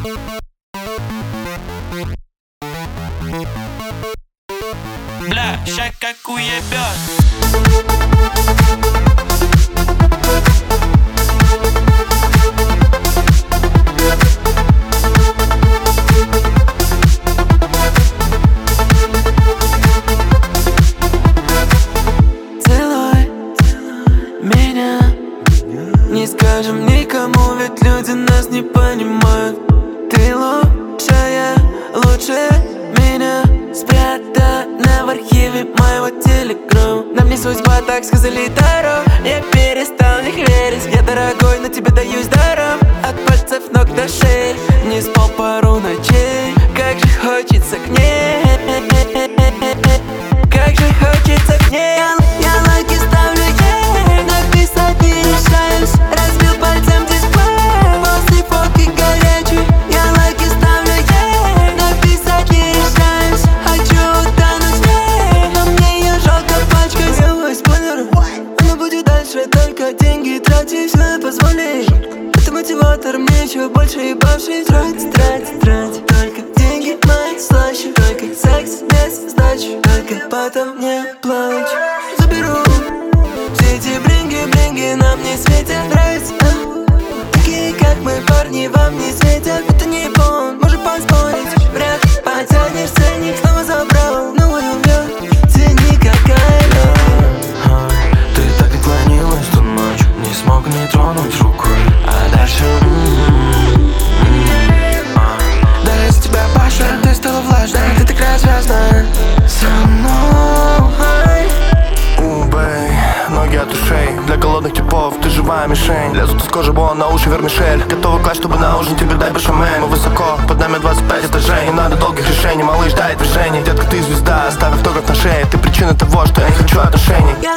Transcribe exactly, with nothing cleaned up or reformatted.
Бля, ща как уебёт. Целуй меня, не скажем никому, ведь люди нас не понимают. Ты лучшая, лучше меня, спрятана в архиве моего телеграма. Нам не судьба, так сказали Таро. Я перестал в них верить. Я дорогой, но тебе даюсь даром. От пальцев ног до шеи не спал пару ночей. Как же хочется к ней, как же хочется к ней. Я, я лайки ставлю ей, написать не решаюсь. Разбил пальцем дисплей, после фотки горячей. Я лайки ставлю ей, написать не решаюсь. Хочу утонуть в ней, но мне ее жалко пачкать. Делаю спойлер, она будет дальше, только деньги тратить. Все позволи, это мотиватор, мне еще больше ебавший. Трать, трать, трать, только деньги мои слаще. Только секс без сдачи, только потом не плачь. Заберу все эти бринги-бринги, нам не светят. Нравится, а? Такие как мы, парни, вам не светят. Это не пон, можем поспорить. Вряд ли потянешь ценник, снова забрал новую вверх. Цени какая а, Ты так наклонилась ту ночь, не смог не тронуть рукой. А дальше м-м-м, а. Даже с тебя паша, ты стала влажной. Ты такая звездная со мной. Убей, ноги от ушей, для голодных типов ты живая мишень. Лезут из кожи бон на уши вермишель. Готовы класть, чтобы на ужин тебе дай бешамель. Мы высоко, под нами двадцать пять этажей. Не надо долгих решений, малыш, дай движений. Детка, ты звезда, оставь автограф на шее. Ты причина того, что я не хочу отношений. Я